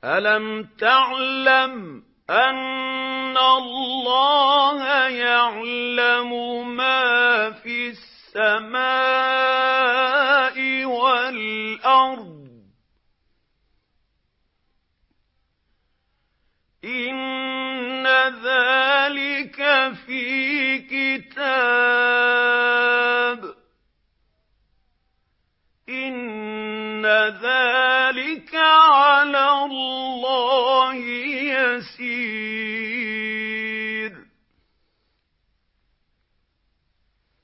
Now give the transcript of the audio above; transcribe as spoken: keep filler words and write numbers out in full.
أَلَمْ تَعْلَمْ أَنَّ اللَّهَ يَعْلَمُ مَا فِي السَّمَاءِ وَالْأَرْضِ ۗ إِنَّ ذَلِكَ فِي كِتَابٍ ۚ إِنَّ ذَلِكَ عَلَى اللَّهِ يَسِيرٌ